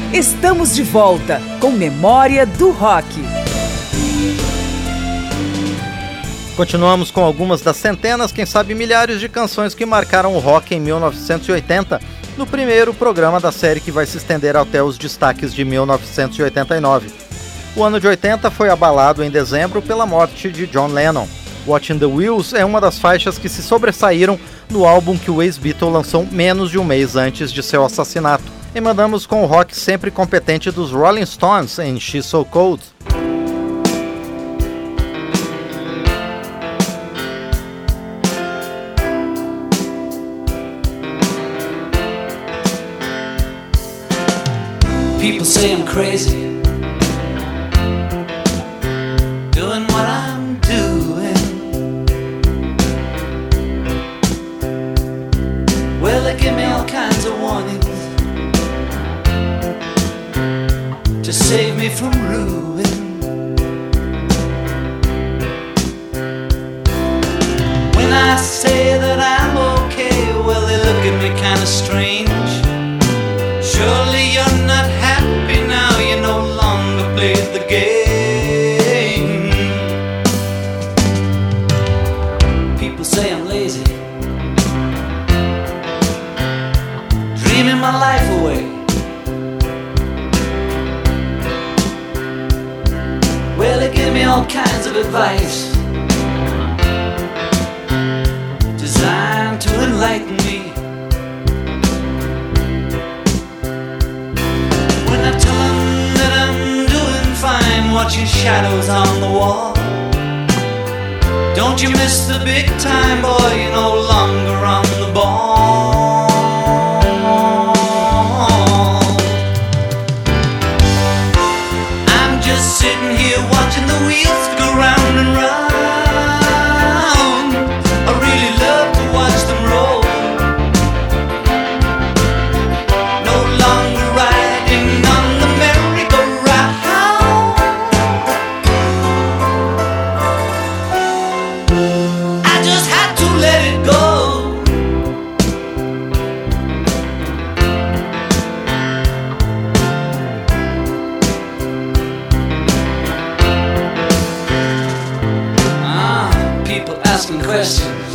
Estamos de volta com Memória do Rock. Continuamos com algumas das centenas, quem sabe milhares de canções que marcaram o rock em 1980, no primeiro programa da série que vai se estender até os destaques de 1989. O ano de 80 foi abalado em dezembro pela morte de John Lennon. Watching the Wheels é uma das faixas que se sobressaíram no álbum que o ex-Beatle lançou menos de um mês antes de seu assassinato. E mandamos com o rock sempre competente dos Rolling Stones em She's So Cold. People say I'm crazy, doing what I'm doing. Well, they give me all kinds of warnings to save me from ruin. When I say that I'm okay, well, they look at me kind of strange. Surely you're not happy now, you no longer play the game. People say I'm lazy, dreaming my life away. Well, they give me all kinds of advice designed to enlighten me. When I tell them that I'm doing fine, watching shadows on the wall, don't you miss the big time, boy, you're no longer on the ball. I'm just sitting here watching the wheels go round and round. I really love to watch them roll. No longer riding on the merry-go-round. I just had to let it go. People asking questions,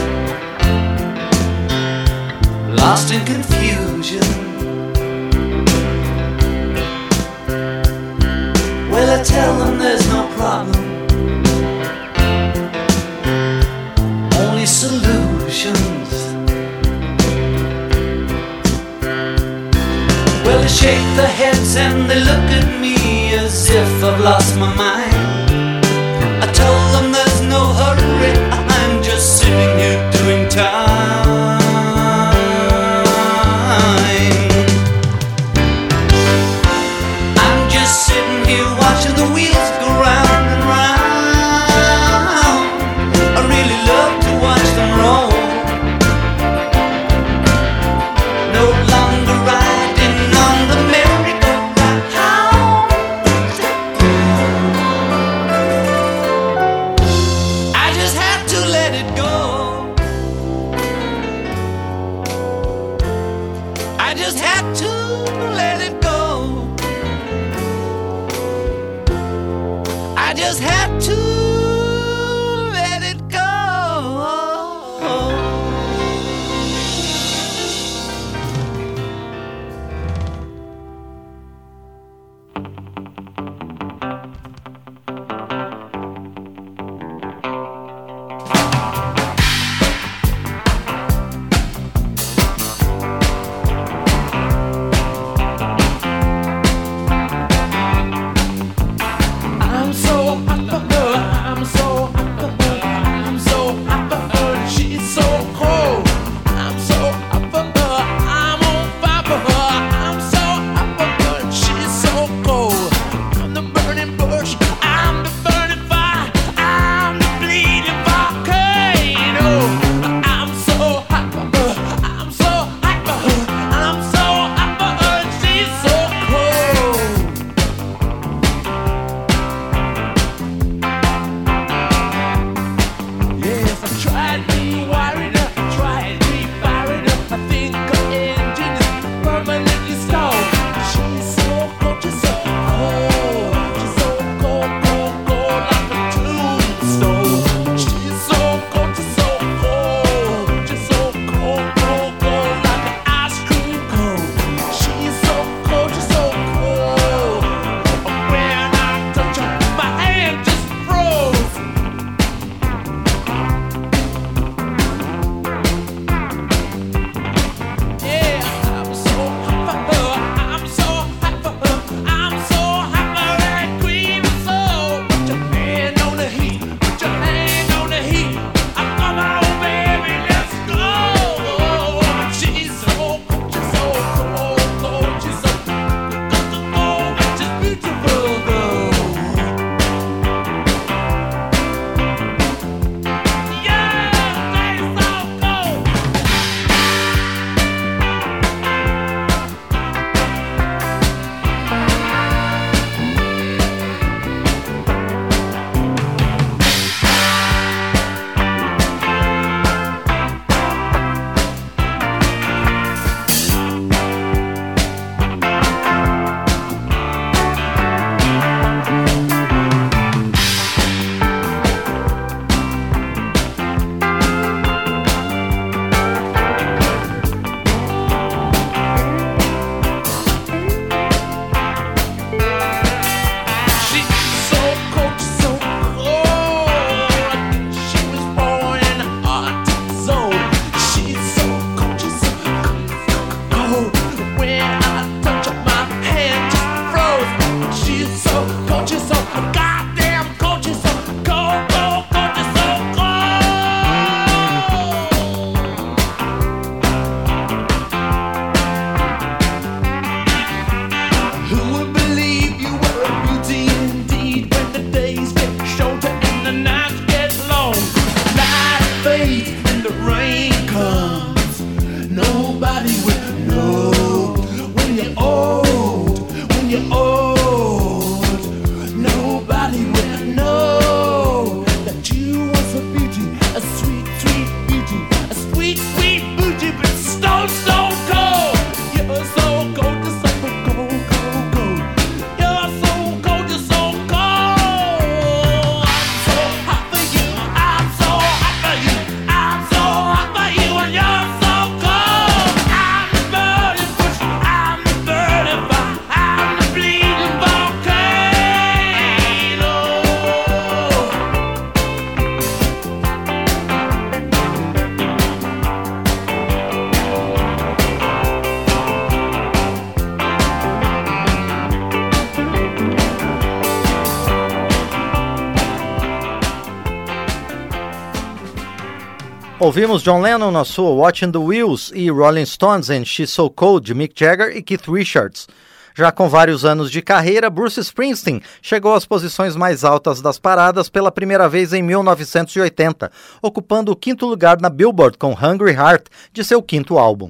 lost in confusion. Well, I tell them there's no problem, only solutions. Well, they shake their heads and they look at me as if I've lost my mind. I tell them there's no hurry, I'm just sitting here doing time. I'm just sitting here watching the wheels go round and round. I really love to watch them roll. No longer riding on the merry-go-round. I just had to let it go. I just had to let it go. I just had to let it go. I'm so unpopular, Ouvimos John Lennon na sua Watching the Wheels e Rolling Stones em She's So Cold, de Mick Jagger e Keith Richards. Já com vários anos de carreira, Bruce Springsteen chegou às posições mais altas das paradas pela primeira vez em 1980, ocupando o 5º lugar na Billboard com Hungry Heart, de seu 5º álbum.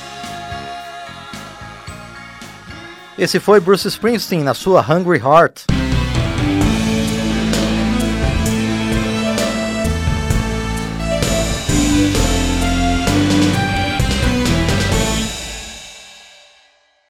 Esse foi Bruce Springsteen na sua Hungry Heart.